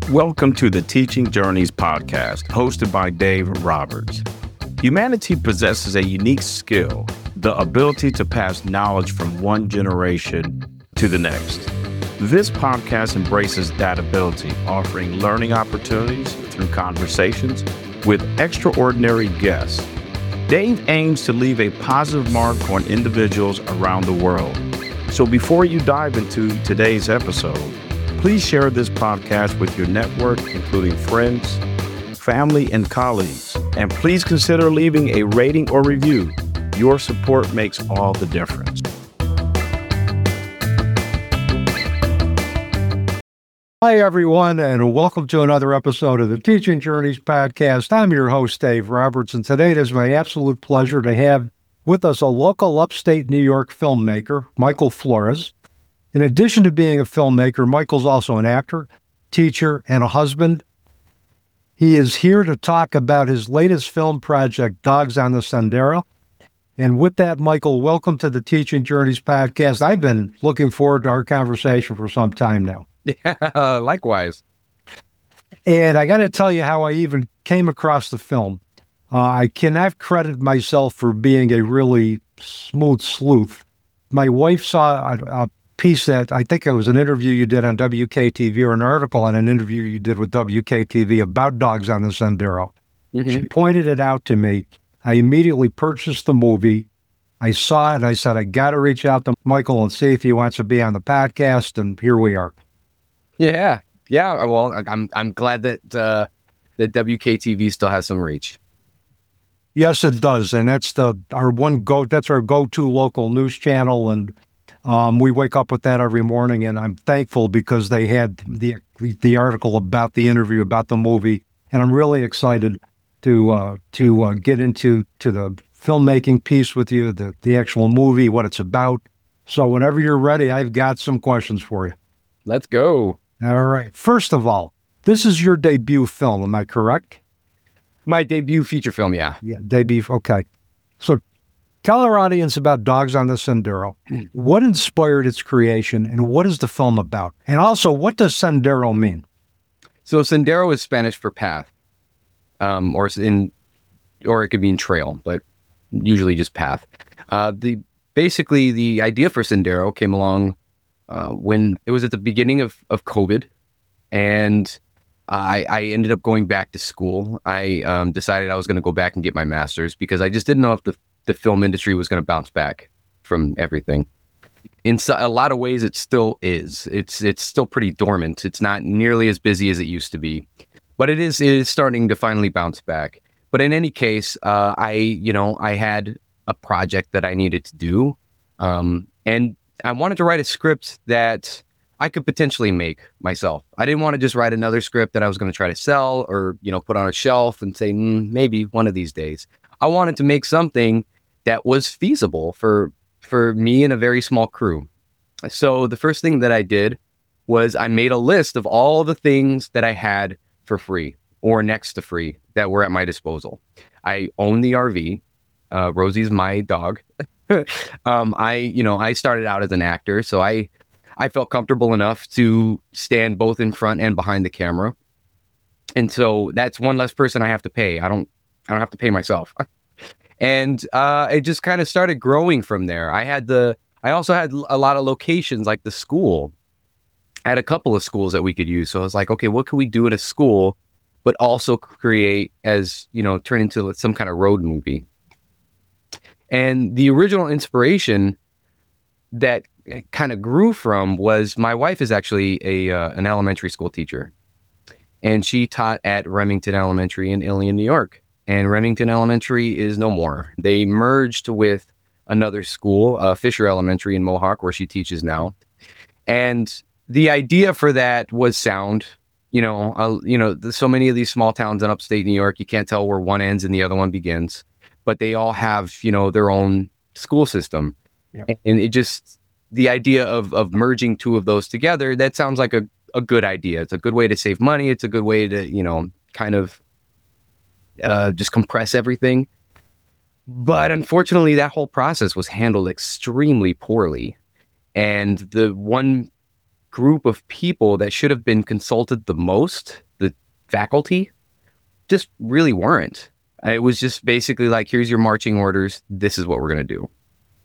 Welcome to the Teaching Journeys podcast, hosted by Dave Roberts. Humanity possesses a unique skill, the ability to pass knowledge from one generation to the next. This podcast embraces that ability, offering learning opportunities through conversations with extraordinary guests. Dave aims to leave a positive mark on individuals around the world. So before you dive into today's episode, please share this podcast with your network, including friends, family, and colleagues. And please consider leaving a rating or review. Your support makes all the difference. Hi, everyone, and welcome to another episode of the Teaching Journeys podcast. I'm your host, Dave Roberts, and today it is my absolute pleasure to have with us a local upstate New York filmmaker, Michael Flores. In addition to being a filmmaker, Michael's also an actor, teacher, and a husband. He is here to talk about his latest film project, Dogs on the Sendero. And with that, Michael, welcome to the Teaching Journeys podcast. I've been looking forward to our conversation for some time now. Yeah, likewise. And I got to tell you how I even came across the film. I cannot credit myself for being a really smooth sleuth. My wife saw a piece that I think it was an interview you did on WKTV or an article on an interview you did with WKTV about Dogs on the Sendero. Mm-hmm. She pointed it out to me. I immediately purchased the movie. I saw it and I said, I got to reach out to Michael and see if he wants to be on the podcast. And here we are. Yeah. Well, I'm glad that that WKTV still has some reach. Yes, it does. And that's our go-to local news channel. And we wake up with that every morning, and I'm thankful because they had the article about the interview, about the movie, and I'm really excited to get into the filmmaking piece with you, the actual movie, what it's about. So whenever you're ready, I've got some questions for you. Let's go. All right. First of all, this is your debut film, am I correct? My debut feature film, yeah. Yeah, debut. Okay. So tell our audience about Dogs on the Sendero. What inspired its creation, and what is the film about? And also, what does Sendero mean? So Sendero is Spanish for path, or it could mean trail, but usually just path. Basically the idea for Sendero came along when it was at the beginning of COVID, and I ended up going back to school. I decided I was going to go back and get my master's because I just didn't know if the film industry was going to bounce back from everything. In a lot of ways, it still is. It's still pretty dormant. It's not nearly as busy as it used to be, but it is starting to finally bounce back. But in any case, I had a project that I needed to do, and I wanted to write a script that I could potentially make myself. I didn't want to just write another script that I was going to try to sell or put on a shelf and say maybe one of these days. I wanted to make something that was feasible for me and a very small crew. So the first thing that I did was I made a list of all the things that I had for free or next to free that were at my disposal. I own the RV. Rosie's my dog. I started out as an actor, so I felt comfortable enough to stand both in front and behind the camera. And so that's one less person I have to pay. I don't have to pay myself. And it just kind of started growing from there. I also had a lot of locations, like the school. I had a couple of schools that we could use. So I was like, okay, what can we do at a school, but also create turn into some kind of road movie? And the original inspiration that kind of grew from was my wife is actually an elementary school teacher, and she taught at Remington Elementary in Ilion, New York. And Remington Elementary is no more. They merged with another school, Fisher Elementary in Mohawk, where she teaches now. And the idea for that was sound. So many of these small towns in upstate New York, you can't tell where one ends and the other one begins, but they all have, their own school system. Yep. And it just, the idea of merging two of those together, that sounds like a good idea. It's a good way to save money. It's a good way to, kind of just compress everything. But unfortunately, that whole process was handled extremely poorly. And the one group of people that should have been consulted the most, the faculty, just really weren't. It was just basically like, here's your marching orders. This is what we're going to do.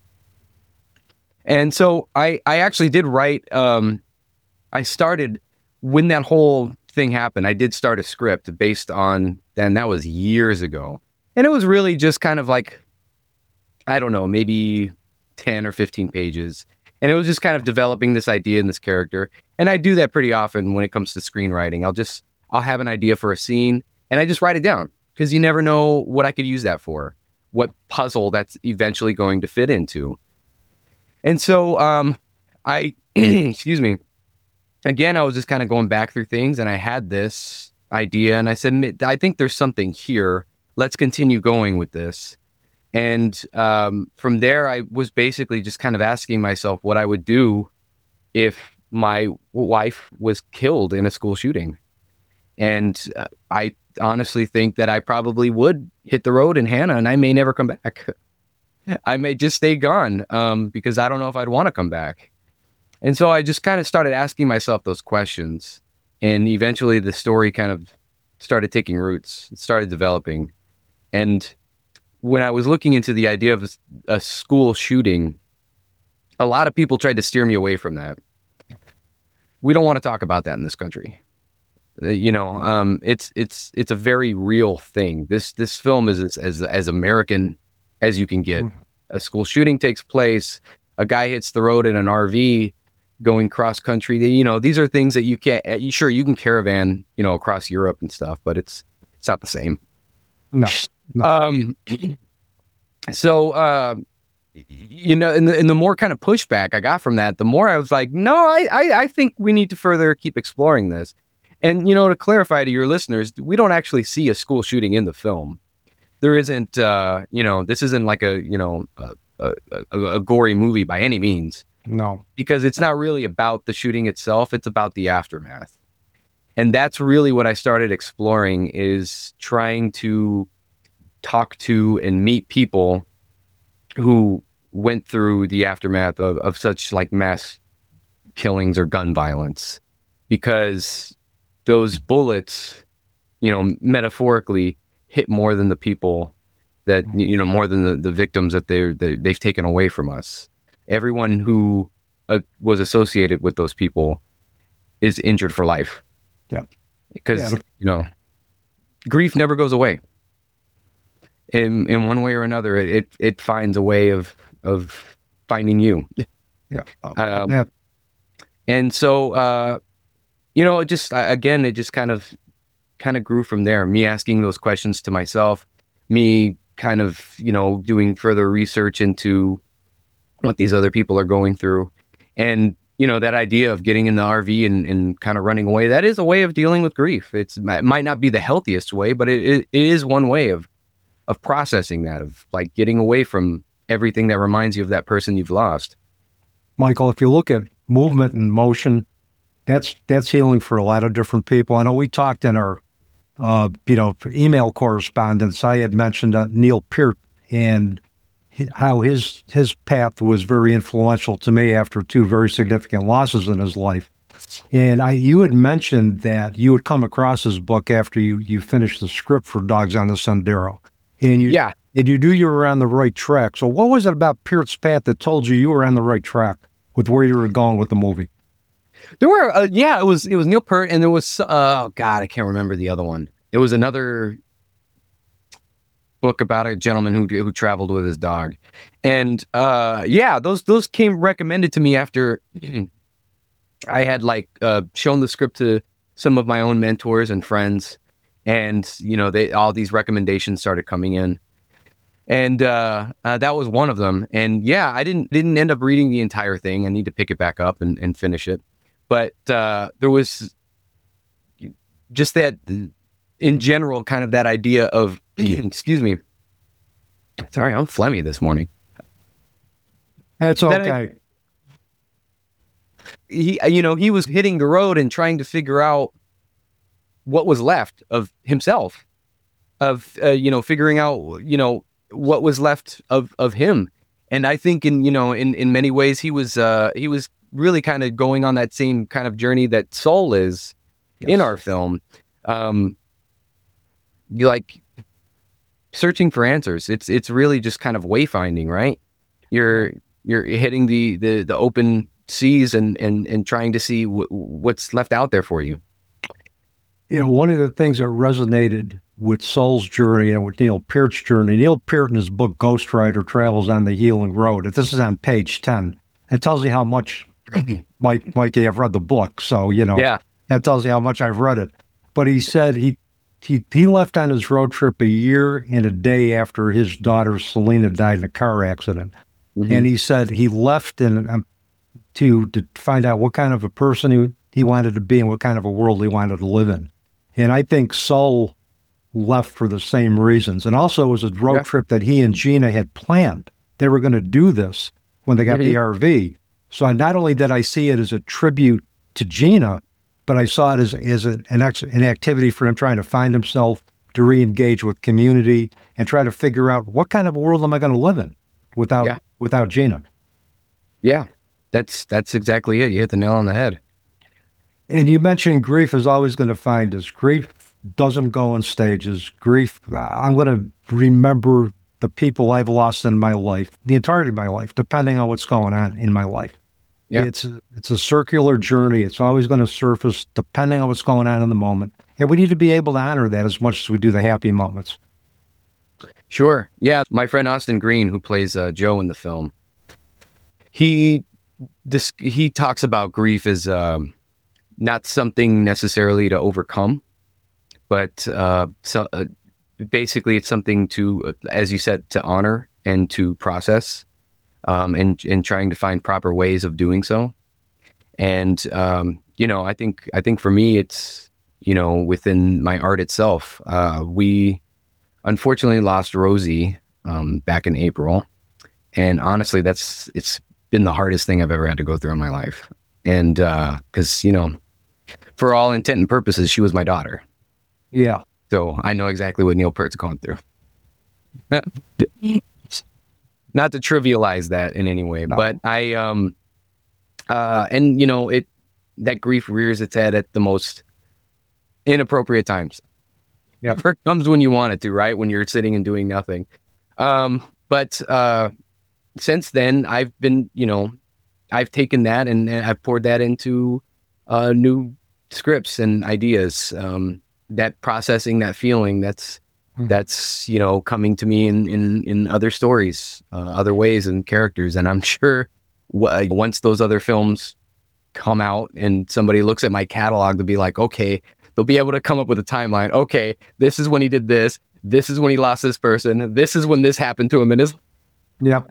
And so I actually did write, I started, when that whole thing happened, I did start a script based on, and that was years ago. And it was really just kind of like, I don't know, maybe 10 or 15 pages. And it was just kind of developing this idea and this character. And I do that pretty often when it comes to screenwriting. I'll have an idea for a scene and I just write it down, because you never know what I could use that for, what puzzle that's eventually going to fit into. And so I, excuse me, again, I was just kind of going back through things, and I had this idea, and I said, I think there's something here. Let's continue going with this. And from there, I was basically just kind of asking myself what I would do if my wife was killed in a school shooting. And I honestly think that I probably would hit the road in Hannah, and I may never come back. I may just stay gone because I don't know if I'd want to come back. And so I just kind of started asking myself those questions. And eventually the story kind of started taking roots, it started developing. And when I was looking into the idea of a school shooting, a lot of people tried to steer me away from that. We don't want to talk about that in this country. It's a very real thing. This film is as American as you can get. A school shooting takes place. A guy hits the road in an RV going cross country. These are things that you can't. Sure, you can caravan, across Europe and stuff, but it's not the same. No. So, and the more kind of pushback I got from that, the more I was like, no, I think we need to further keep exploring this. And, to clarify to your listeners, we don't actually see a school shooting in the film. There isn't, this isn't like a gory movie by any means. No. Because it's not really about the shooting itself. It's about the aftermath. And that's really what I started exploring, is trying to talk to and meet people who went through the aftermath of such like mass killings or gun violence. Because those bullets, metaphorically hit more than the people that, more than the victims that they've taken away from us. Everyone who was associated with those people is injured for life. Yeah. Because, grief never goes away. In one way or another, it finds a way of finding you. Yeah. Yeah. And so, it just kind of grew from there. Me asking those questions to myself, me kind of, doing further research into what these other people are going through. And, that idea of getting in the RV and kind of running away, that is a way of dealing with grief. It might not be the healthiest way, but it is one way of processing that, of like getting away from everything that reminds you of that person you've lost. Michael, if you look at movement and motion, that's healing for a lot of different people. I know we talked in our, email correspondence. I had mentioned Neil Peart and how his path was very influential to me after two very significant losses in his life. And you had mentioned that you had come across his book after you finished the script for Dogs on the Sendero. And you knew you were on the right track. So what was it about Peart's path that told you were on the right track with where you were going with the movie? There were, it was Neil Peart, and there was, I can't remember the other one. It was another book about a gentleman who traveled with his dog. And, those came recommended to me after I had shown the script to some of my own mentors and friends. And, all these recommendations started coming in. And that was one of them. And I didn't end up reading the entire thing. I need to pick it back up and finish it. But there was just that, in general, kind of that idea of, excuse me. Sorry, I'm phlegmy this morning. That's okay. He was hitting the road and trying to figure out what was left of himself, of, figuring out, what was left of him. And I think in many ways he was really kind of going on that same kind of journey that Soul is in our film. You like searching for answers. It's really just kind of wayfinding, right? You're hitting the open seas and trying to see what's left out there for you. One of the things that resonated with Soul's journey and with Neil Peart's journey, Neil Peart in his book Ghostwriter travels on the healing road. This is on page 10. It tells you how much, Mikey, I've read the book. So, that tells you how much I've read it. But he said he left on his road trip a year and a day after his daughter Selena died in a car accident. Mm-hmm. And he said he left to find out what kind of a person he wanted to be and what kind of a world he wanted to live in. And I think Soul left for the same reasons. And also it was a road trip that he and Gina had planned. They were going to do this when they got the RV. So not only did I see it as a tribute to Gina, but I saw it as an activity for him trying to find himself, to re-engage with community, and try to figure out what kind of a world am I going to live in without Gina. Yeah, that's exactly it. You hit the nail on the head. And you mentioned grief is always going to find us. Grief doesn't go in stages. Grief, I'm going to remember the people I've lost in my life, the entirety of my life, depending on what's going on in my life. Yeah. It's a circular journey. It's always going to surface depending on what's going on in the moment. And we need to be able to honor that as much as we do the happy moments. Sure. Yeah. My friend Austin Green, who plays Joe in the film, he talks about grief as not something necessarily to overcome, but basically it's something to, as you said, to honor and to process, and trying to find proper ways of doing so. And I think for me it's within my art itself. We unfortunately lost Rosie back in April, and honestly, it's been the hardest thing I've ever had to go through in my life. And because for all intent and purposes, she was my daughter. Yeah. So I know exactly what Neil Peart's going through. Not to trivialize that in any way, but I that grief rears its head at the most inappropriate times. Yeah, it comes when you want it to, right? When you're sitting and doing nothing. But since then, I've been, I've taken that and I've poured that into new scripts and ideas. That processing, that feeling, that's coming to me in other stories, other ways and characters. And I'm sure once those other films come out and somebody looks at my catalog to be like, okay, they'll be able to come up with a timeline. Okay, this is when he did this. This is when he lost this person. This is when this happened to him. And Yep.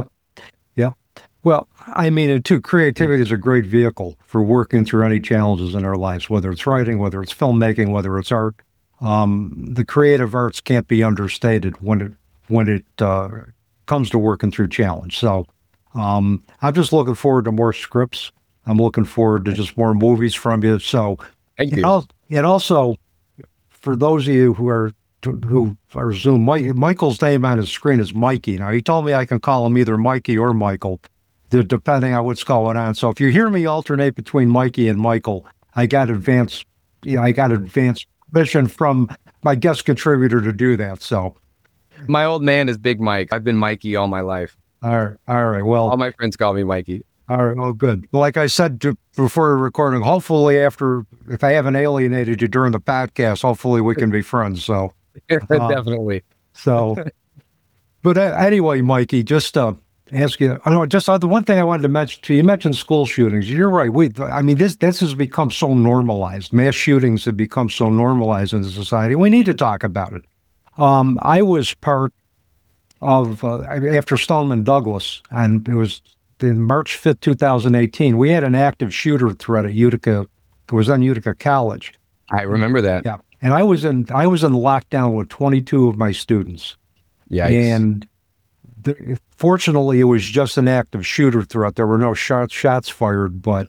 Well, I mean, too, creativity is a great vehicle for working through any challenges in our lives, whether it's writing, whether it's filmmaking, whether it's art. The creative arts can't be understated when it comes to working through challenge. So I'm just looking forward to more scripts. I'm looking forward to just more movies from you. So, thank you. And also, for those of you who are Zoom, Michael's name on his screen is Mikey. Now, he told me I can call him either Mikey or Michael, depending on what's going on. So if you hear me alternate between Mikey and Michael, I got advance permission from my guest contributor to do that. So my old man is Big Mike. I've been Mikey all my life. All right. Well, all my friends call me Mikey. All right. Well, good. Like I said before recording, hopefully if I haven't alienated you during the podcast, hopefully we can be friends. So definitely. So, but anyway, Mikey, just ask you. The one thing I wanted to mention to you. You mentioned school shootings. You're right. This has become so normalized. Mass shootings have become so normalized in society. We need to talk about it. I was part of after Stoneman Douglas, and it was in March 5th, 2018. We had an active shooter threat at Utica. It was on Utica College. I remember that. Yeah, and I was in lockdown with 22 of my students. Yeah, and fortunately, it was just an active shooter threat. There were no shots fired, but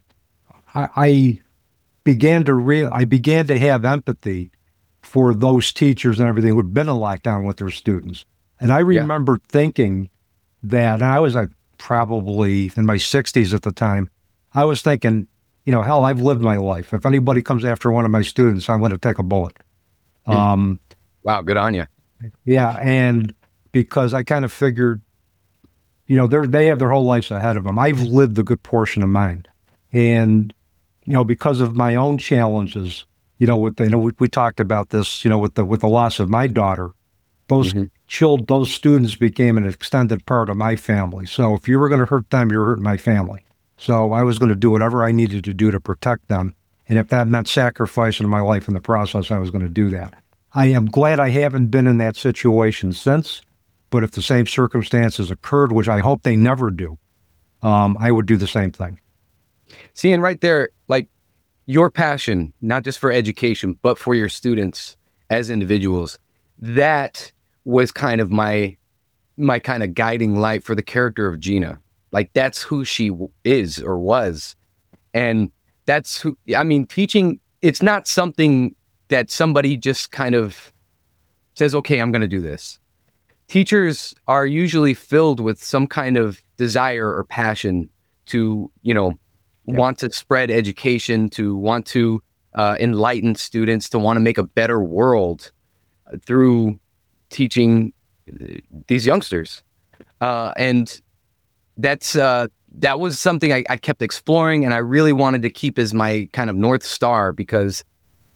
I began to have empathy for those teachers and everything who'd been in lockdown with their students. And I remember thinking that, and I was probably in my 60s at the time, I was thinking, hell, I've lived my life. If anybody comes after one of my students, I'm going to take a bullet. Wow, good on you. Yeah, and because I kind of figured, they have their whole lives ahead of them. I've lived a good portion of mine, and because of my own challenges, we talked about this, with the loss of my daughter. Those those students became an extended part of my family. So if you were going to hurt them, you're hurting my family. So I was going to do whatever I needed to do to protect them, and if that meant sacrificing my life in the process, I was going to do that. I am glad I haven't been in that situation since, but if the same circumstances occurred, which I hope they never do, I would do the same thing. See, and right there, like your passion, not just for education, but for your students as individuals, that was kind of my kind of guiding light for the character of Gina. Like that's who she is or was. And that's who, teaching, it's not something that somebody just kind of says, okay, I'm going to do this. Teachers are usually filled with some kind of desire or passion to, want to spread education, to want to enlighten students, to want to make a better world through teaching these youngsters. And that was something I kept exploring, and I really wanted to keep as my kind of North Star because,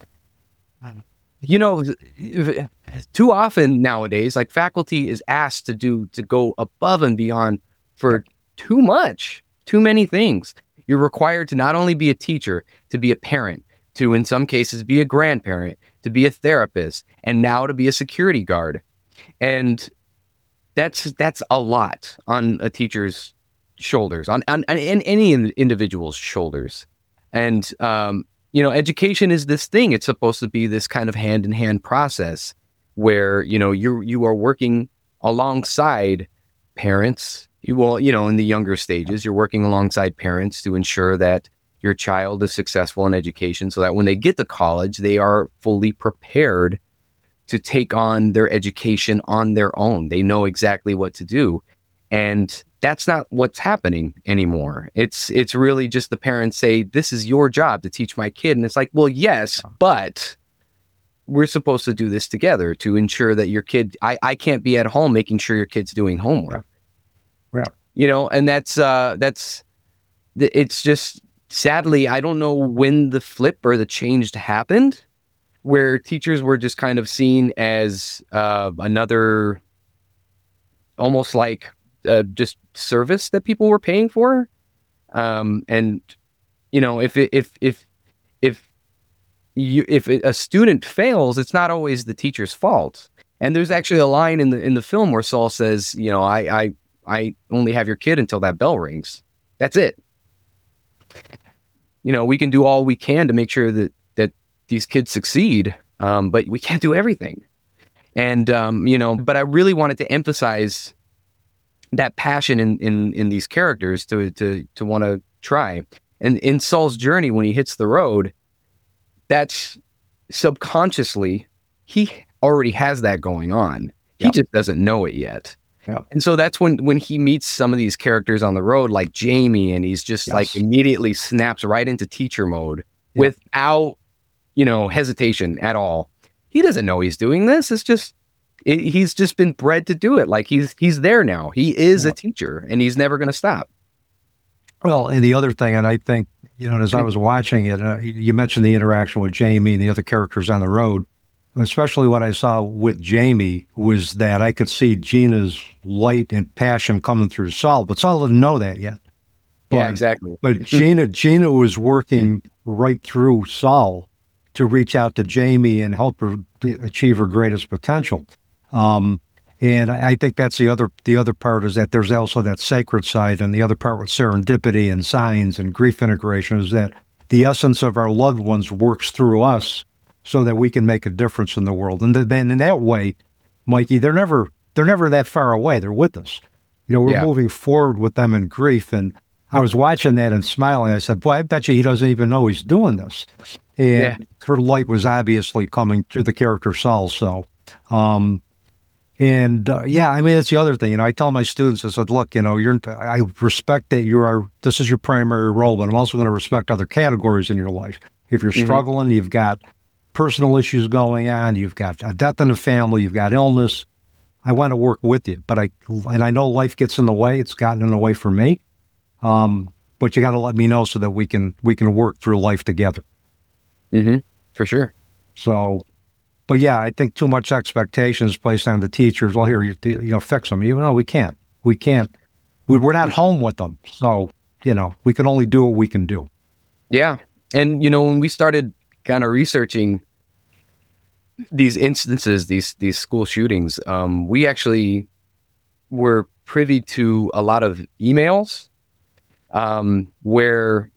too often nowadays, like faculty is asked to go above and beyond for too many things. You're required to not only be a teacher, to be a parent, to in some cases be a grandparent, to be a therapist, and now to be a security guard. And that's a lot on a teacher's shoulders, on any individual's shoulders. And, education is this thing. It's supposed to be this kind of hand-in-hand process where, you are working alongside parents. In the younger stages, you're working alongside parents to ensure that your child is successful in education so that when they get to college, they are fully prepared to take on their education on their own. They know exactly what to do. And that's not what's happening anymore. It's really just the parents say, this is your job to teach my kid. And it's like, well, yes, but we're supposed to do this together to ensure that your kid, I can't be at home making sure your kid's doing homework. Yeah. And it's just, sadly, I don't know when the flip or the change happened, where teachers were just kind of seen as another, almost like just service that people were paying for. And if a student fails, it's not always the teacher's fault. And there's actually a line in the film where Saul says, I only have your kid until that bell rings. That's it. We can do all we can to make sure that these kids succeed, but we can't do everything. And, but I really wanted to emphasize that passion in these characters to want to try. And in Saul's journey, when he hits the road, that's subconsciously, he already has that going on. He just doesn't know it yet. Yeah. And so that's when he meets some of these characters on the road, like Jamie, and he's just like immediately snaps right into teacher mode without, hesitation at all. He doesn't know he's doing this. It's just, he's just been bred to do it. Like he's there now. He is a teacher, and he's never going to stop. Well, and the other thing, and I think, as I was watching it, you mentioned the interaction with Jamie and the other characters on the road. Especially what I saw with Jamie was that I could see Gina's light and passion coming through Saul, but Saul didn't know that yet. Yeah, exactly. But Gina was working right through Saul to reach out to Jamie and help her achieve her greatest potential. And I think that's the other part, is that there's also that sacred side, and the other part with serendipity and signs and grief integration is that the essence of our loved ones works through us so that we can make a difference in the world. And then in that way, Mikey, they're never that far away. They're with us. We're moving forward with them in grief. And I was watching that and smiling. I said, boy, I bet you he doesn't even know he's doing this. And her light was obviously coming through the character Saul. So, And yeah, I mean, that's the other thing. I tell my students, I said, look, I respect that this is your primary role, but I'm also going to respect other categories in your life. If you're struggling, you've got personal issues going on, you've got a death in the family, you've got illness, I want to work with you. But I know life gets in the way. It's gotten in the way for me. But you got to let me know so that we can work through life together. For sure. So, but yeah, I think too much expectations placed on the teachers. Well, here, fix them. We can't. We're not home with them. So, we can only do what we can do. Yeah. And, when we started kind of researching these instances, these school shootings, we actually were privy to a lot of emails where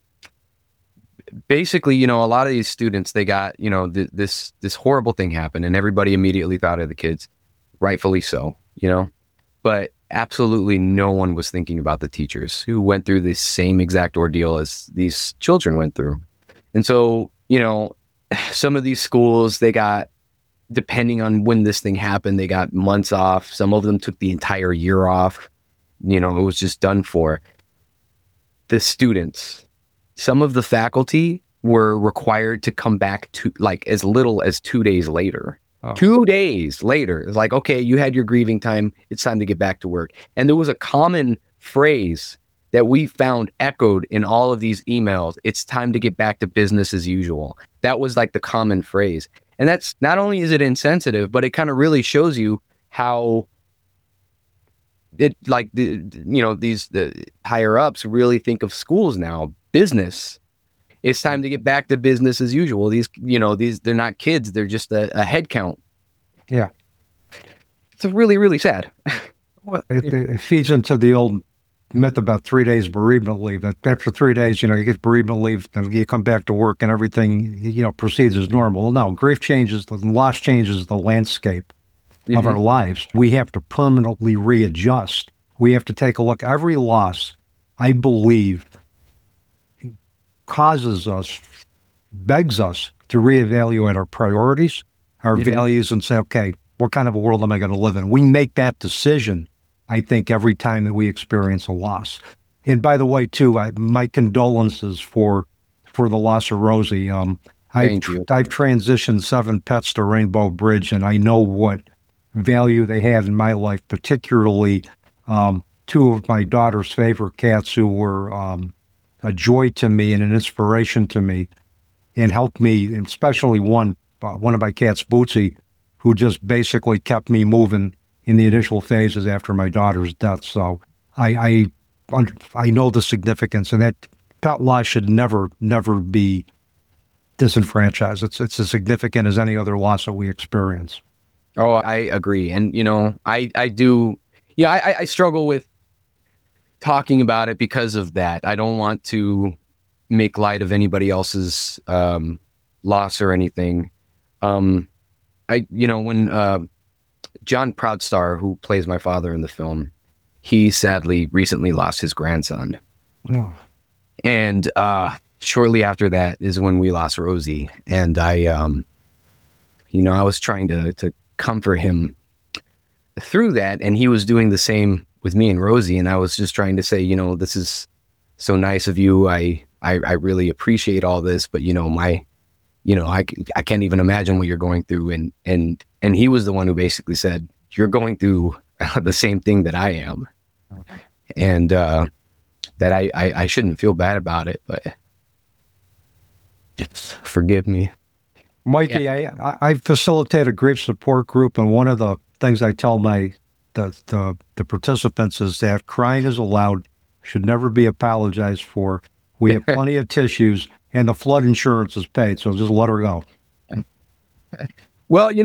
basically, a lot of these students, they got, this horrible thing happened and everybody immediately thought of the kids, rightfully so, but absolutely no one was thinking about the teachers who went through the same exact ordeal as these children went through. And so, some of these schools, they got, depending on when this thing happened, they got months off. Some of them took the entire year off. It was just done for. The students, some of the faculty were required to come back to as little as 2 days later. Oh. 2 days later. It's like, okay, you had your grieving time. It's time to get back to work. And there was a common phrase that we found echoed in all of these emails. It's time to get back to business as usual. That was like the common phrase. And that's, not only is it insensitive, but it kind of really shows you how it, the higher ups really think of schools now, business. It's time to get back to business as usual. These, they're not kids. They're just a head count. Yeah. It's really, really sad. Well, it feeds into the old myth about 3 days bereavement leave. That after 3 days, you get bereavement leave, and you come back to work and everything, proceeds as normal. No, grief changes, the loss changes the landscape of our lives. We have to permanently readjust. We have to take a look. Every loss, I believe, begs us to reevaluate our priorities, our values, and say, okay, what kind of a world am I going to live in? We make that decision, I think, every time that we experience a loss. And by the way, too, my condolences for the loss of Rosie. I've transitioned 7 pets to Rainbow Bridge, and I know what value they had in my life, particularly 2 of my daughter's favorite cats who were a joy to me and an inspiration to me and helped me, and especially one of my cats, Bootsy, who just basically kept me moving in the initial phases after my daughter's death. So I know the significance, and that pet loss should never be disenfranchised. It's as significant as any other loss that we experience. Oh, I agree. And, I do, I struggle with talking about it because of that. I don't want to make light of anybody else's loss or anything. When John Proudstar, who plays my father in the film, he sadly recently lost his grandson. Oh. And shortly after that is when we lost Rosie. And I was trying to comfort him through that, and he was doing the same with me and Rosie. And I was just trying to say, this is so nice of you. I really appreciate all this, but I can't even imagine what you're going through. And he was the one who basically said, you're going through the same thing that I am. Okay. And that I shouldn't feel bad about it, but just forgive me. Mikey, yeah. I facilitate a grief support group, and one of the things I tell the participants is that crying is allowed, should never be apologized for. We have plenty of tissues, and the flood insurance is paid, so just let her go. Well,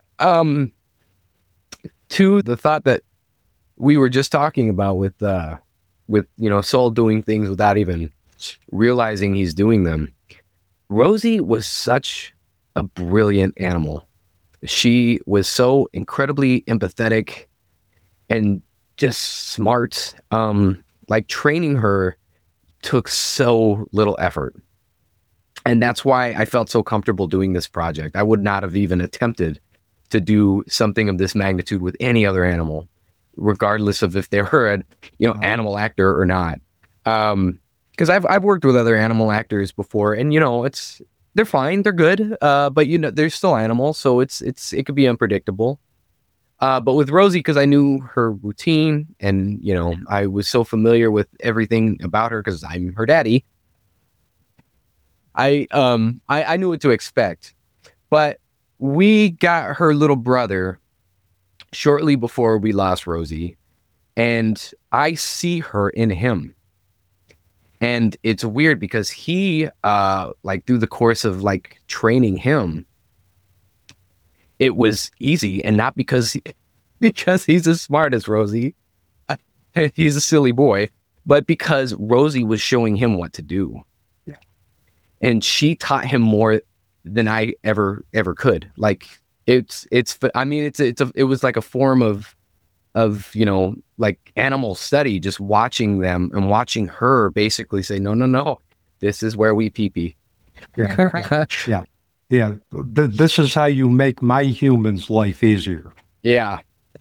to the thought that we were just talking about with Saul doing things without even realizing he's doing them. Rosie was such a brilliant animal. She was so incredibly empathetic and just smart. Training her took so little effort. And that's why I felt so comfortable doing this project. I would not have even attempted to do something of this magnitude with any other animal, regardless of if they were an animal actor or not. Because I've worked with other animal actors before, and they're fine, they're good, but they're still animals, so it could be unpredictable. But with Rosie, because I knew her routine, and I was so familiar with everything about her because I'm her daddy. I knew what to expect. But we got her little brother shortly before we lost Rosie, and I see her in him. And it's weird because he, through the course of training him, it was easy, and not because he's as smart as Rosie. He's a silly boy, but because Rosie was showing him what to do. Yeah. And she taught him more than I ever could. It was like a form of animal study, just watching them and watching her basically say, no, this is where we pee-pee. Yeah. This is how you make my human's life easier. Yeah.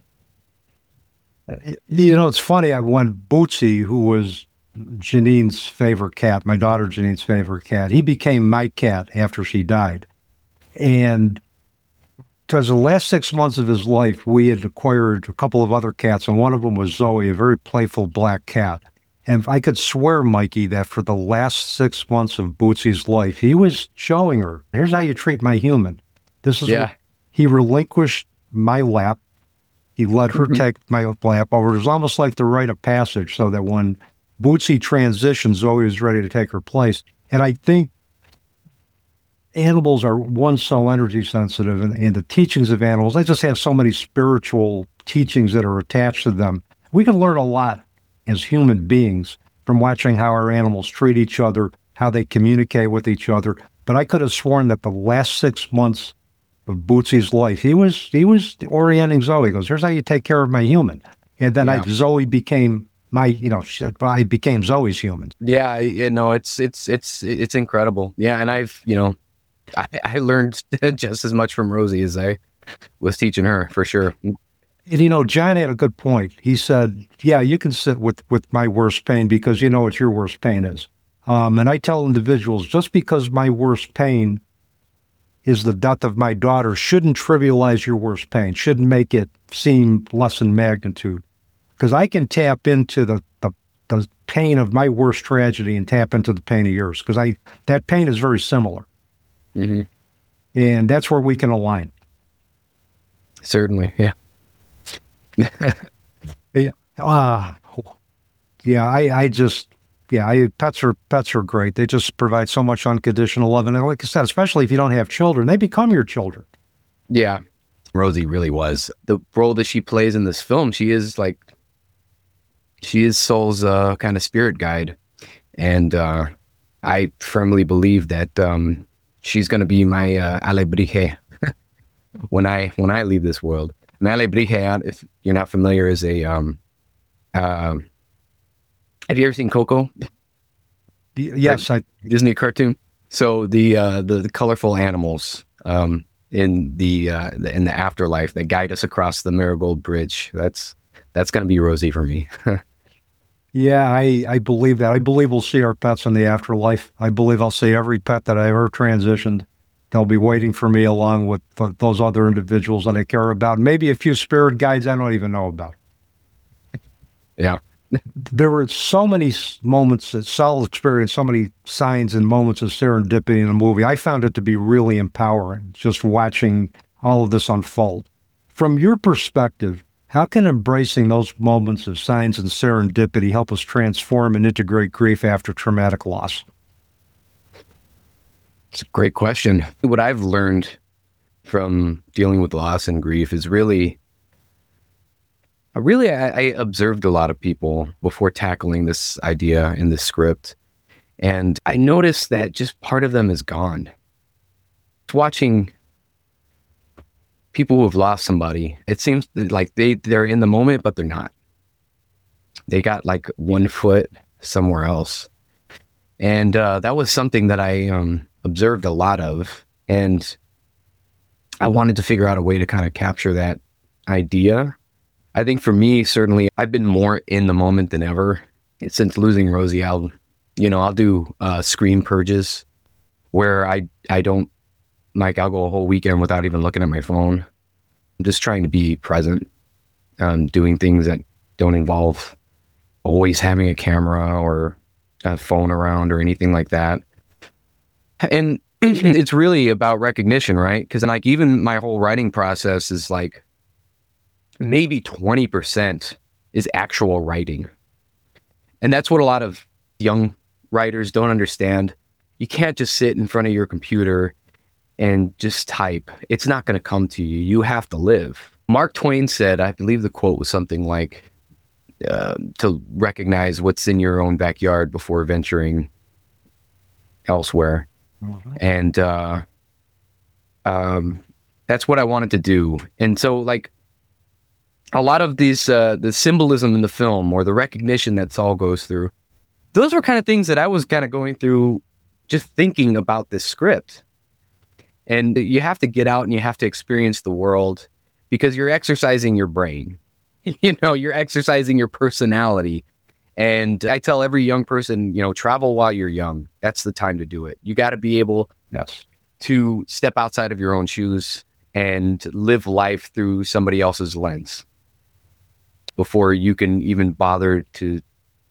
It's funny. When Bootsy, who was Janine's favorite cat, my daughter Janine's favorite cat, he became my cat after she died. And because the last 6 months of his life, we had acquired a couple of other cats, and one of them was Zoe, a very playful black cat. And I could swear, Mikey, that for the last 6 months of Bootsy's life, he was showing her, here's how you treat my human. This is what he relinquished my lap. He let her take my lap over. It was almost like the rite of passage, so that when Bootsy transitioned, Zoe was ready to take her place. And I think animals are so energy sensitive, and the teachings of animals, they just have so many spiritual teachings that are attached to them. We can learn a lot as human beings from watching how our animals treat each other, how they communicate with each other. But I could have sworn that the last 6 months of Bootsy's life, he was orienting Zoe. He goes, here's how you take care of my human. And then Zoe became I became Zoe's human. Yeah, it's incredible. Yeah, and I learned just as much from Rosie as I was teaching her, for sure. And John had a good point. He said, yeah, you can sit with my worst pain because you know what your worst pain is. And I tell individuals, just because my worst pain is the death of my daughter shouldn't trivialize your worst pain, shouldn't make it seem less in magnitude. Because I can tap into the pain of my worst tragedy and tap into the pain of yours, because that pain is very similar. Mm-hmm. And that's where we can align. Certainly, yeah. Pets are great. They just provide so much unconditional love. And like I said, especially if you don't have children, they become your children. Yeah. Rosie really was. The role that she plays in this film, she is Soul's kind of spirit guide. And I firmly believe that she's going to be my alebrije when I leave this world. An alebrije, if you're not familiar, is a have you ever seen Coco? Yes, Disney cartoon. So the colorful animals in the afterlife that guide us across the Marigold Bridge. That's going to be Rosie for me. Yeah, I believe that. I believe we'll see our pets in the afterlife. I believe I'll see every pet that I ever transitioned. They'll be waiting for me along with those other individuals that I care about. Maybe a few spirit guides I don't even know about. Yeah. There were so many moments that Saul experienced, so many signs and moments of serendipity in the movie. I found it to be really empowering, just watching all of this unfold. From your perspective, how can embracing those moments of signs and serendipity help us transform and integrate grief after traumatic loss? It's a great question. What I've learned from dealing with loss and grief is I observed a lot of people before tackling this idea in this script, and I noticed that just part of them is gone. Watching people who have lost somebody, it seems like they're in the moment, but they're not. They got like one foot somewhere else. And that was something that I observed a lot of. And I wanted to figure out a way to kind of capture that idea. I think for me, certainly, I've been more in the moment than ever. Since losing Rosie, I'll do screen purges where I don't, like, I'll go a whole weekend without even looking at my phone. I'm just trying to be present, doing things that don't involve always having a camera or a phone around or anything like that. And it's really about recognition, right? Because like even my whole writing process is like maybe 20% is actual writing. And that's what a lot of young writers don't understand. You can't just sit in front of your computer and just type. It's not going to come to you. You have to live. Mark Twain said, I believe the quote was something like, to recognize what's in your own backyard before venturing elsewhere. Mm-hmm. And that's what I wanted to do. And so like a lot of these, the symbolism in the film or the recognition that Saul goes through, those were kind of things that I was kind of going through just thinking about this script. And you have to get out and you have to experience the world because you're exercising your brain. You know, you're exercising your personality. And I tell every young person, you know, travel while you're young. That's the time to do it. You got to be able to step outside of your own shoes and live life through somebody else's lens before you can even bother to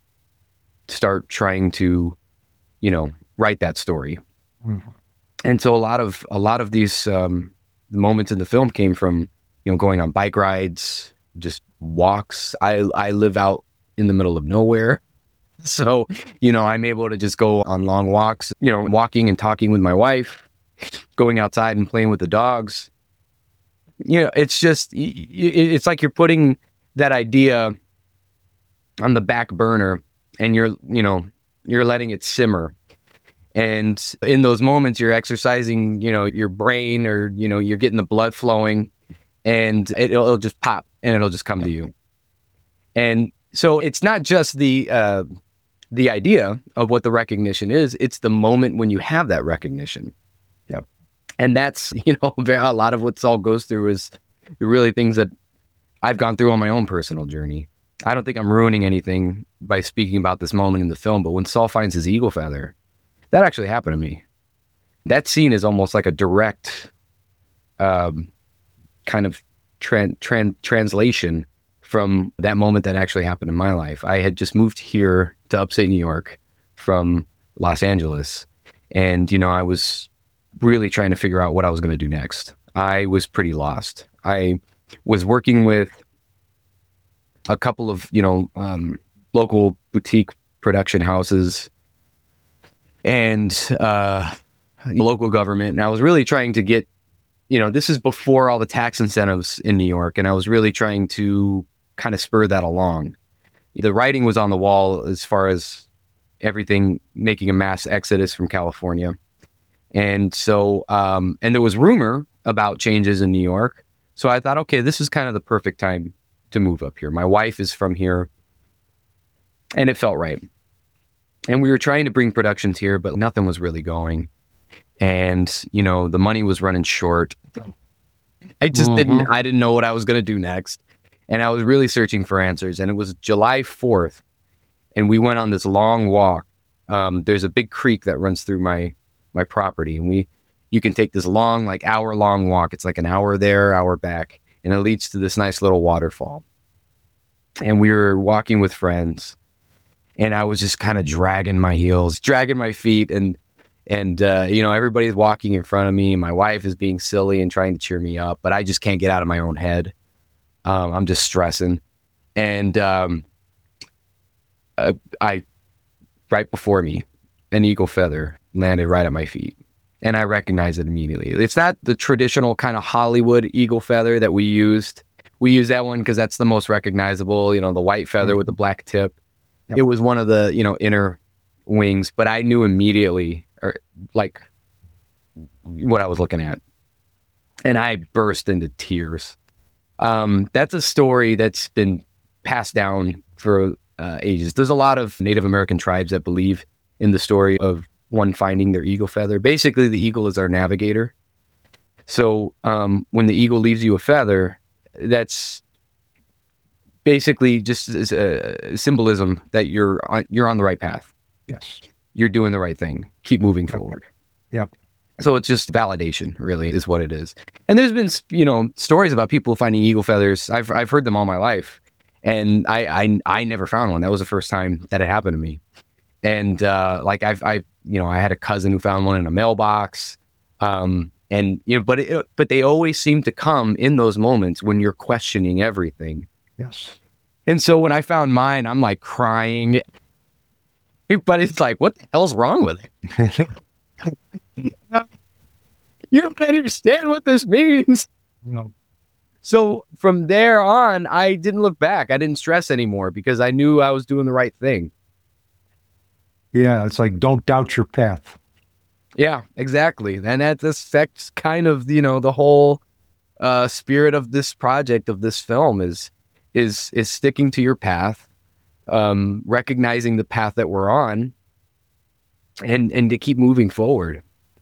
start trying to, you know, write that story. Mm-hmm. And so a lot of these moments in the film came from, you know, going on bike rides, just walks. I live out in the middle of nowhere. So, you know, I'm able to just go on long walks, you know, walking and talking with my wife, going outside and playing with the dogs. You know, it's just, it's like you're putting that idea on the back burner and you're letting it simmer. And in those moments, you're exercising, you know, your brain or, you know, you're getting the blood flowing and it'll just pop and it'll just come to you. And so it's not just the idea of what the recognition is, it's the moment when you have that recognition. Yep. And that's, you know, a lot of what Saul goes through is really things that I've gone through on my own personal journey. I don't think I'm ruining anything by speaking about this moment in the film, but when Saul finds his eagle feather, that actually happened to me. That scene is almost like a direct kind of translation from that moment that actually happened in my life. I had just moved here to upstate New York from Los Angeles. And, you know, I was really trying to figure out what I was going to do next. I was pretty lost. I was working with a couple of, you know, local boutique production houses and local government. And I was really trying to get, you know, this is before all the tax incentives in New York. And I was really trying to kind of spur that along. The writing was on the wall as far as everything making a mass exodus from California. And so, and there was rumor about changes in New York. So I thought, okay, this is kind of the perfect time to move up here. My wife is from here and it felt right. And we were trying to bring productions here, but nothing was really going. And, you know, the money was running short. I just didn't know what I was going to do next. And I was really searching for answers. And it was July 4th. And we went on this long walk. There's a big creek that runs through my property. And you can take this long, like hour-long walk. It's like an hour there, hour back. And it leads to this nice little waterfall. And we were walking with friends. And I was just kind of dragging my heels, dragging my feet. And you know, everybody's walking in front of me. My wife is being silly and trying to cheer me up. But I just can't get out of my own head. I'm just stressing. And right before me, an eagle feather landed right at my feet. And I recognized it immediately. It's not the traditional kind of Hollywood eagle feather that we used. We use that one because that's the most recognizable, you know, the white feather with the black tip. Yep. It was one of the, you know, inner wings, but I knew immediately like what I was looking at. And I burst into tears. That's a story that's been passed down for ages. There's a lot of Native American tribes that believe in the story of one finding their eagle feather. Basically, the eagle is our navigator. So when the eagle leaves you a feather, that's basically just symbolism that you're on the right path. Yes. You're doing the right thing. Keep moving forward. Yep. So it's just validation, really, is what it is. And there's been, stories about people finding eagle feathers. I've heard them all my life, and I never found one. That was the first time that it happened to me. And like I had a cousin who found one in a mailbox. But they always seem to come in those moments when you're questioning everything. Yes. And so when I found mine, I'm like crying. But it's like, what the hell's wrong with it? You don't understand what this means. No. So from there on, I didn't look back. I didn't stress anymore because I knew I was doing the right thing. Yeah, it's like, don't doubt your path. Yeah, exactly. And that's kind of, the whole spirit of this project, of this film is sticking to your path, recognizing the path that we're on, and to keep moving forward.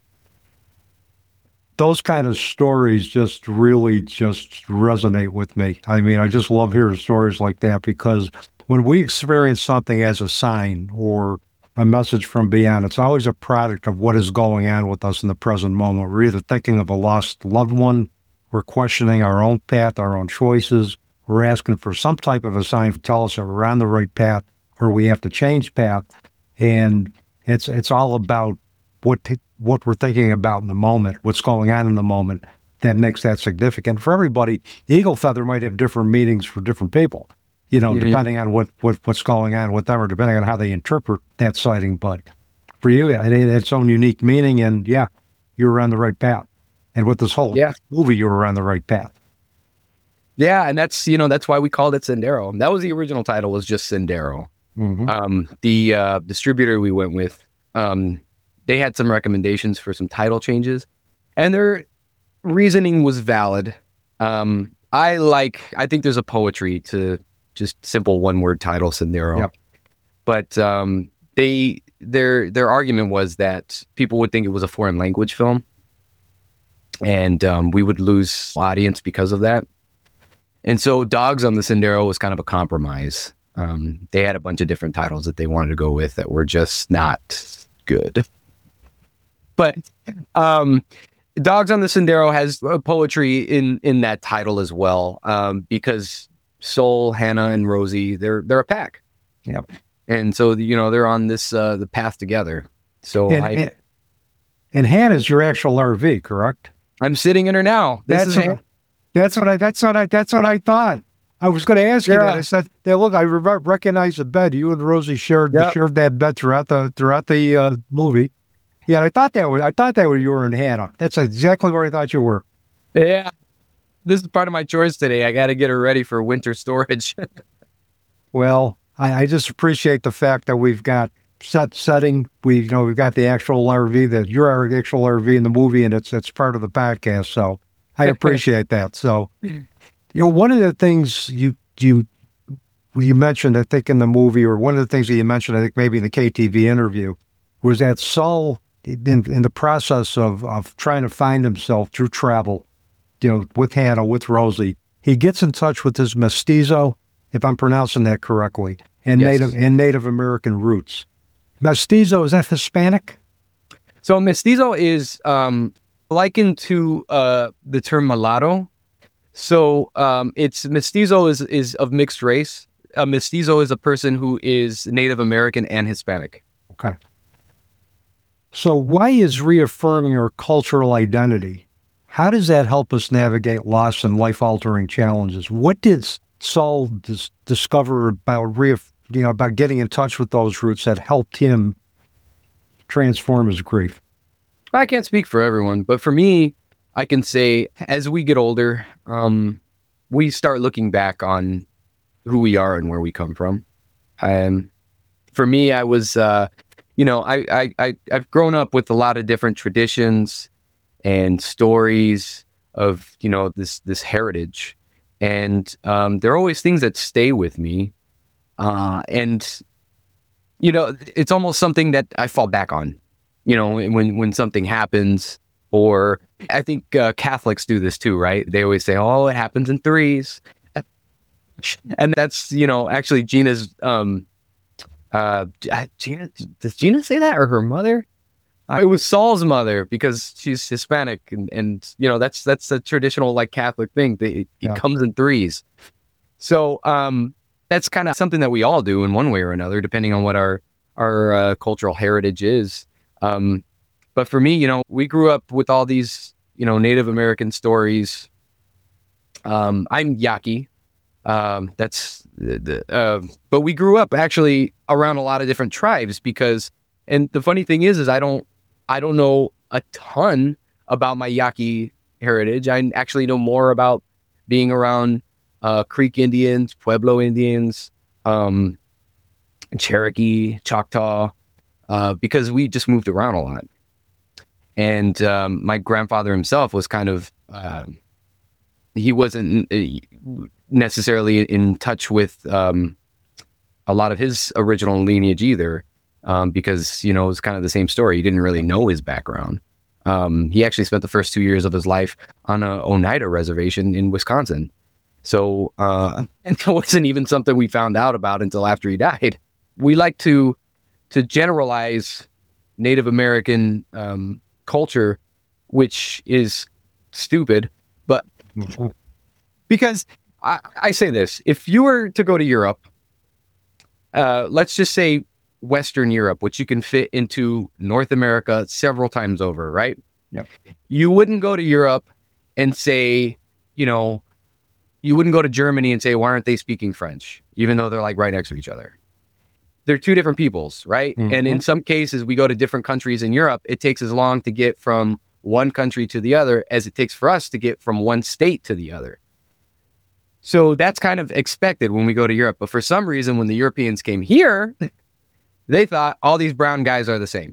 Those kind of stories just really just resonate with me. I mean, I just love hearing stories like that, because when we experience something as a sign or a message from beyond, it's always a product of what is going on with us in the present moment. We're either thinking of a lost loved one, we're questioning our own path, our own choices, we're asking for some type of a sign to tell us that we're on the right path or we have to change path. And it's all about what we're thinking about in the moment, what's going on in the moment that makes that significant. For everybody, the eagle feather might have different meanings for different people, depending on what's going on with them, or depending on how they interpret that sighting. But for you, it had its own unique meaning, and yeah, you were on the right path. And with this whole movie, you were on the right path. Yeah, and that's why we called it Sendero. That was the original title, was just Sendero. Mm-hmm. The distributor we went with, they had some recommendations for some title changes, and their reasoning was valid. I think there's a poetry to just simple one-word title, Sendero. Yep. But their argument was that people would think it was a foreign language film, and we would lose audience because of that. And so Dogs on the Sendero was kind of a compromise. They had a bunch of different titles that they wanted to go with that were just not good. But Dogs on the Sendero has poetry in that title as well, because Sol, Hannah, and Rosie, they're a pack. Yep. And so they're on this the path together. So and Hannah's your actual RV, correct? I'm sitting in her now. That's what I thought. I was going to ask you that. I said, "Hey, look, I recognize the bed. You and Rosie shared that bed throughout the movie." Yeah, I thought that was you were in Hannah. That's exactly where I thought you were. Yeah, this is part of my chores today. I got to get her ready for winter storage. Well, I just appreciate the fact that we've got setting. We've got the actual RV, that you're our actual RV in the movie, and it's part of the podcast. So I appreciate that. So, one of the things you mentioned, I think, in the movie, or one of the things that you mentioned, I think maybe in the KTV interview, was that Sol, in the process of trying to find himself through travel, with Hannah, with Rosie, he gets in touch with his mestizo, if I'm pronouncing that correctly, and Yes. Native American roots. Mestizo, is that Hispanic? So mestizo is likened to the term mulatto. So mestizo is of mixed race. A mestizo is a person who is Native American and Hispanic. Okay. So why is reaffirming our cultural identity? How does that help us navigate loss and life-altering challenges? What did Sol discover about about getting in touch with those roots that helped him transform his grief? I can't speak for everyone, but for me, I can say as we get older, we start looking back on who we are and where we come from. For me, I was, I've grown up with a lot of different traditions and stories of, this heritage. And there are always things that stay with me. And it's almost something that I fall back on, when something happens, Or I think Catholics do this too, right? They always say, "Oh, it happens in threes," and that's actually Gina's. Gina, does Gina say that, or her mother? It was Saul's mother, because she's Hispanic, and that's a traditional like Catholic thing. It comes in threes. So that's kind of something that we all do in one way or another, depending on what our cultural heritage is. But for me, we grew up with all these Native American stories. I'm Yaqui. But we grew up actually around a lot of different tribes, and the funny thing is I don't know a ton about my Yaqui heritage. I actually know more about being around Creek Indians, Pueblo Indians, Cherokee, Choctaw, because we just moved around a lot. And my grandfather himself was kind of, he wasn't necessarily in touch with a lot of his original lineage either, because, it was kind of the same story. He didn't really know his background. He actually spent the first 2 years of his life on a Oneida reservation in Wisconsin. So, and it wasn't even something we found out about until after he died. We like to generalize Native American culture, which is stupid, but because I say this, if you were to go to Europe, let's just say Western Europe, which you can fit into North America several times over, right? Yep. You wouldn't go to Europe and say, you wouldn't go to Germany and say, why aren't they speaking French? Even though they're like right next to each other. They're two different peoples, right? Mm-hmm. And in some cases, we go to different countries in Europe. It takes as long to get from one country to the other as it takes for us to get from one state to the other. So that's kind of expected when we go to Europe. But for some reason, when the Europeans came here, they thought all these brown guys are the same.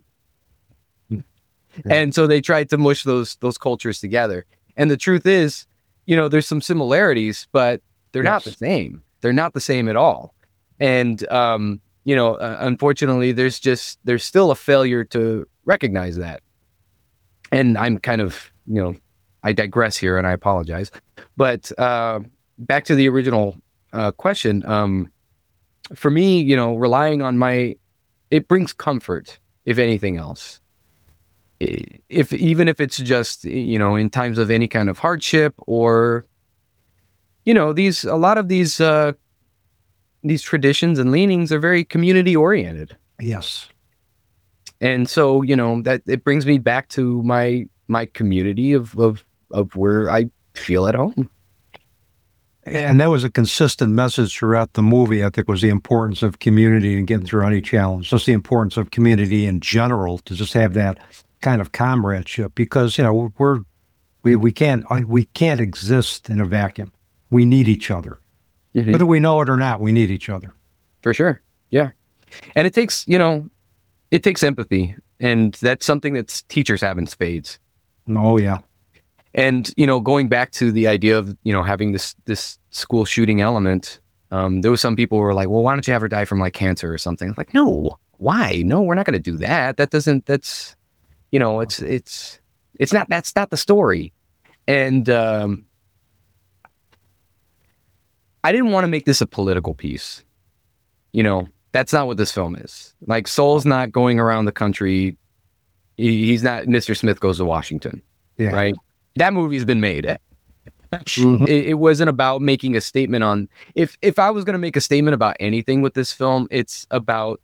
And so they tried to mush those cultures together. And the truth is, there's some similarities, but they're not the same. They're not the same at all. And, unfortunately, there's still a failure to recognize that. And I'm kind of, I digress here and I apologize. But back to the original question, for me, relying on it brings comfort, if anything else. Even if it's just, in times of any kind of hardship or, a lot of these traditions and leanings are very community oriented. Yes. And so, that it brings me back to my community of where I feel at home. And that was a consistent message throughout the movie, I think, was the importance of community and getting through any challenge. Just the importance of community in general, to just have that kind of comradeship, because, we can't exist in a vacuum. We need each other. Mm-hmm. Whether we know it or not, we need each other. For sure. Yeah. And it takes empathy, and that's something that teachers have in spades. Oh, yeah. And, going back to the idea of, having this school shooting element, there was some people who were like, well, why don't you have her die from like cancer or something? I'm like, no, why? No, we're not going to do that. That's not the story. And I didn't want to make this a political piece. That's not what this film is. Like, Saul's not going around the country. He's not Mr. Smith Goes to Washington, right? That movie's been made. Mm-hmm. It wasn't about making a statement on, if I was going to make a statement about anything with this film, it's about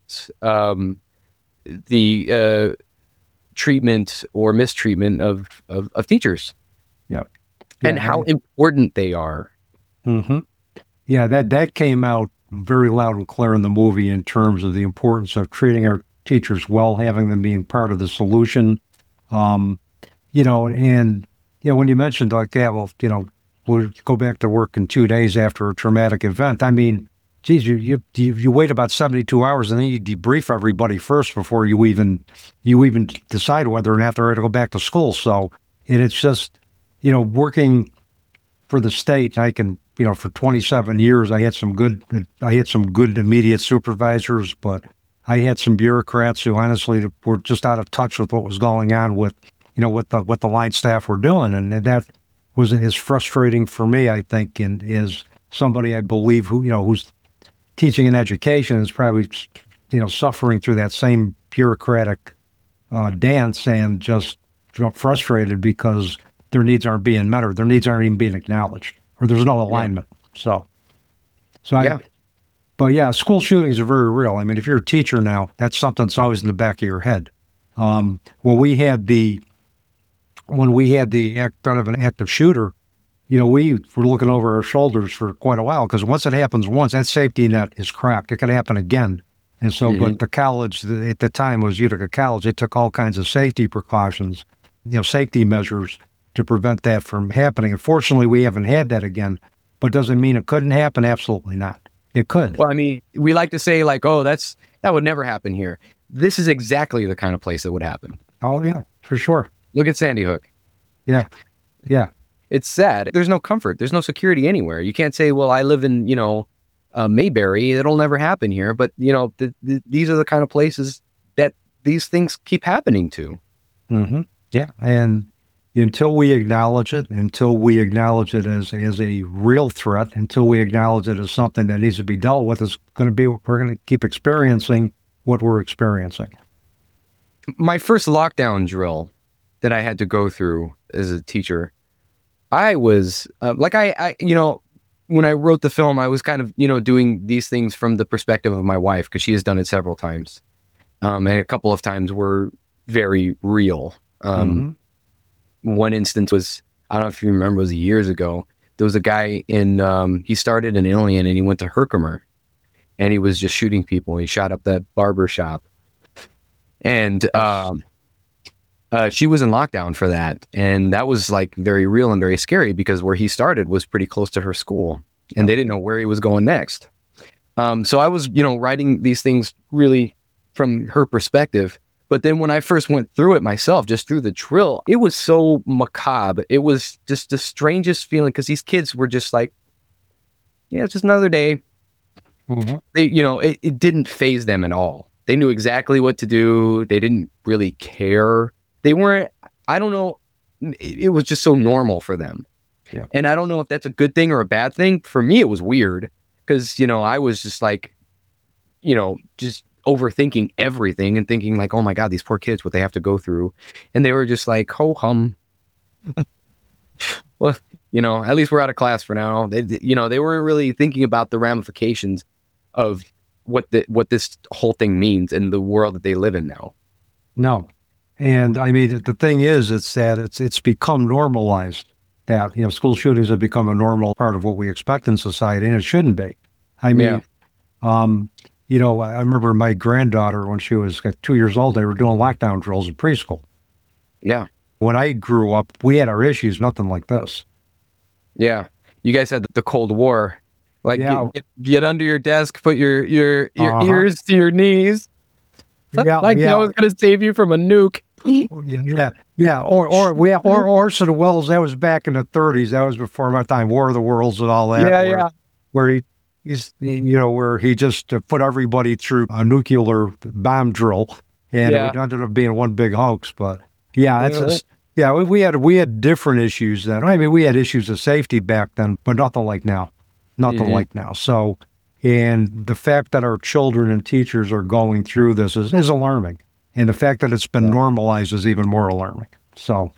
the treatment or mistreatment of teachers. Yeah. And how important they are. Mm-hmm. Yeah, that came out very loud and clear in the movie in terms of the importance of treating our teachers well, having them being part of the solution. And when you mentioned like, we'll go back to work in 2 days after a traumatic event. I mean, geez, you wait about 72 hours and then you debrief everybody first before you even decide whether or not they're ready to go back to school. So, and it's just, working for the state, I can, for 27 years, I had some good immediate supervisors, but I had some bureaucrats who honestly were just out of touch with what was going on with, what the line staff were doing, and that was as frustrating for me, I think, and is somebody I believe who's teaching in education is probably suffering through that same bureaucratic dance and just frustrated because their needs aren't being met or their needs aren't even being acknowledged or there's no alignment. Yeah. But yeah, school shootings are very real. I mean, if you're a teacher now, that's something that's always in the back of your head. When we had the act of an active shooter, we were looking over our shoulders for quite a while because once it happens once, that safety net is cracked. It can happen again. And so, but the college at the time was Utica College. They took all kinds of safety precautions, safety measures to prevent that from happening. Unfortunately, we haven't had that again, but doesn't mean it couldn't happen. Absolutely not. It could. Well, I mean, we like to say like, oh, that would never happen here. This is exactly the kind of place that would happen. Oh yeah, for sure. Look at Sandy Hook. Yeah. It's sad. There's no comfort. There's no security anywhere. You can't say, well, I live in, Mayberry. It'll never happen here. But, these are the kind of places that these things keep happening to. Mm-hmm. Yeah. And until we acknowledge it as a real threat, until we acknowledge it as something that needs to be dealt with, we're going to keep experiencing what we're experiencing. My first lockdown drill that I had to go through as a teacher, I was when I wrote the film, I was kind of, doing these things from the perspective of my wife because she has done it several times. And a couple of times were very real. One instance was, I don't know if you remember, it was years ago. There was a guy he started in Alien and he went to Herkimer and he was just shooting people. He shot up that barber shop. And she was in lockdown for that. And that was like very real and very scary because where he started was pretty close to her school and they didn't know where he was going next. So I was, writing these things really from her perspective. But then when I first went through it myself, just through the drill, it was so macabre. It was just the strangest feeling because these kids were just like, yeah, it's just another day. Mm-hmm. It didn't faze them at all. They knew exactly what to do. They didn't really care. They weren't, I don't know, it was just so normal for them. Yeah. And I don't know if that's a good thing or a bad thing. For me, it was weird because, I was just like, just overthinking everything and thinking like, oh my God, these poor kids, what they have to go through. And they were just like, ho hum. Well, at least we're out of class for now. They weren't really thinking about the ramifications of what this whole thing means in the world that they live in now. No. And I mean, the thing is, it's that it's become normalized that, school shootings have become a normal part of what we expect in society, and it shouldn't be. I mean, I remember my granddaughter, when she was 2 years old, they were doing lockdown drills in preschool. Yeah. When I grew up, we had our issues, nothing like this. Yeah. You guys had the Cold War. Like, get under your desk, put your ears to your knees. That was going to save you from a nuke. Yeah. Or Orson Welles, that was back in the 30s. That was before my time. War of the Worlds and all that. Where he just put everybody through a nuclear bomb drill, and it ended up being one big hoax. But we had different issues then. I mean, we had issues of safety back then, but nothing like now. Like now. So, and the fact that our children and teachers are going through this is alarming. And the fact that it's been normalized is even more alarming. So,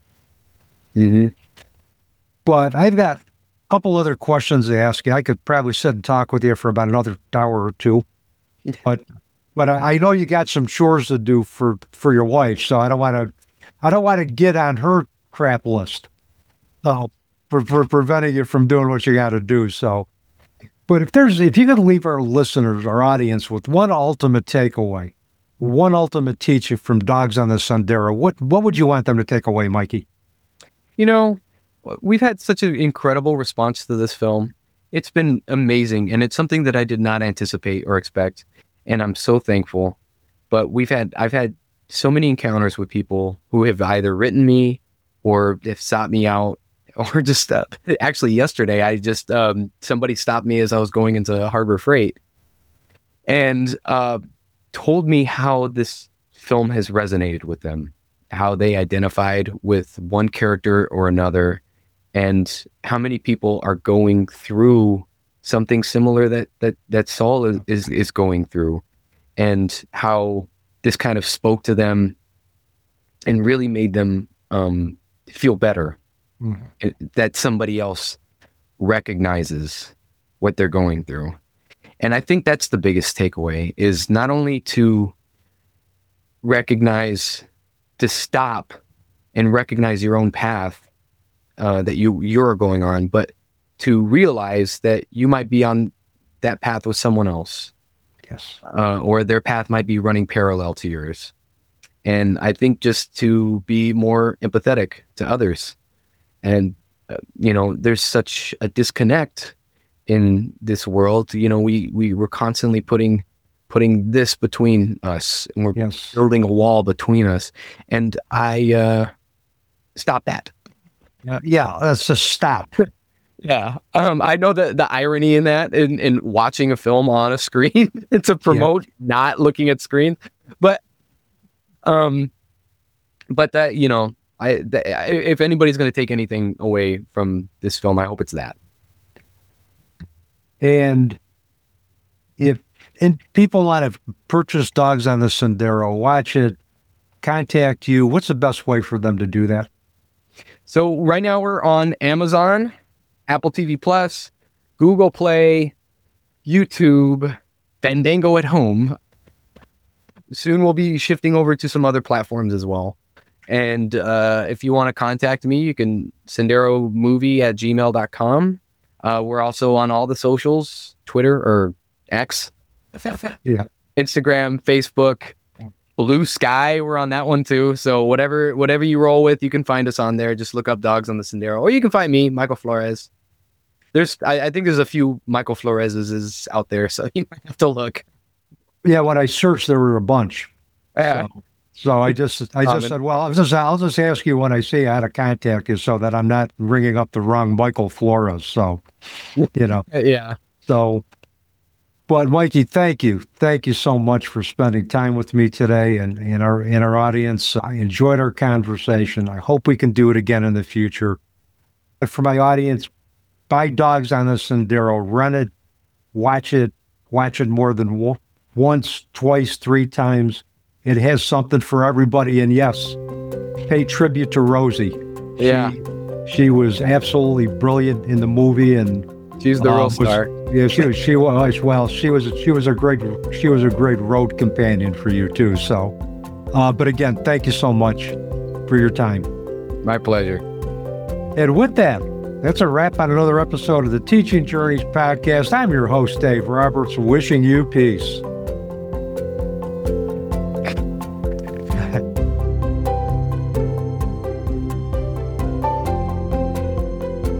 but I've got a couple other questions to ask you. I could probably sit and talk with you for about another hour or two, but I know you got some chores to do for your wife, so I don't want to get on her crap list. For preventing you from doing what you got to do. So, but if you could leave our listeners, our audience, with one ultimate takeaway, one ultimate teaching from Dogs on the Sendero, what would you want them to take away, Mikey? We've had such an incredible response to this film. It's been amazing, and it's something that I did not anticipate or expect, and I'm so thankful. But I've had so many encounters with people who have either written me or have sought me out, or just actually yesterday, I just somebody stopped me as I was going into Harbor Freight and told me how this film has resonated with them. how they identified with one character or another, and how many people are going through something similar that Saul is going through, and how this kind of spoke to them and really made them feel better, that somebody else recognizes what they're going through. And I think that's the biggest takeaway, is not only to recognize, to stop and recognize your own path that you're going on, but to realize that you might be on that path with someone else. Yes. Or their path might be running parallel to yours. And I think just to be more empathetic to others. And, there's such a disconnect in this world. We were constantly putting this between us, and we're building a wall between us. And I stop that. Yeah, that's a stop. Yeah. I know the irony in that, in watching a film on a screen to promote not looking at screen, but that, if anybody's going to take anything away from this film, I hope it's that. And if people want to purchase Dogs on the Sendero, watch it, contact you, what's the best way for them to do that? So right now we're on Amazon, Apple TV Plus, Google Play, YouTube, Fandango at home. Soon we'll be shifting over to some other platforms as well. And if you want to contact me, you can senderomovie@gmail.com. We're also on all the socials, Twitter or X, Instagram, Facebook, Blue Sky. We're on that one too. So whatever you roll with, you can find us on there. Just look up Dogs on the Sendero, or you can find me, Michael Flores. I think there's a few Michael Floreses out there, so you might have to look. Yeah, when I searched, there were a bunch. Yeah. So I just said, well, I'll just ask you when I see how to contact you, so that I'm not ringing up the wrong Michael Flores. So, Yeah. So, but Mikey, thank you so much for spending time with me today and in our audience. I enjoyed our conversation. I hope we can do it again in the future. But for my audience, buy Dogs on the Sendero, rent it, watch it more than once, twice, 3 times. It has something for everybody. And yes, pay tribute to Rosie. Yeah. She was absolutely brilliant in the movie, and she's the real star. Yeah, she was. Well, she was a great road companion for you too. So, but again, thank you so much for your time. My pleasure. And with that, that's a wrap on another episode of the Teaching Journeys podcast. I'm your host, Dave Roberts, wishing you peace.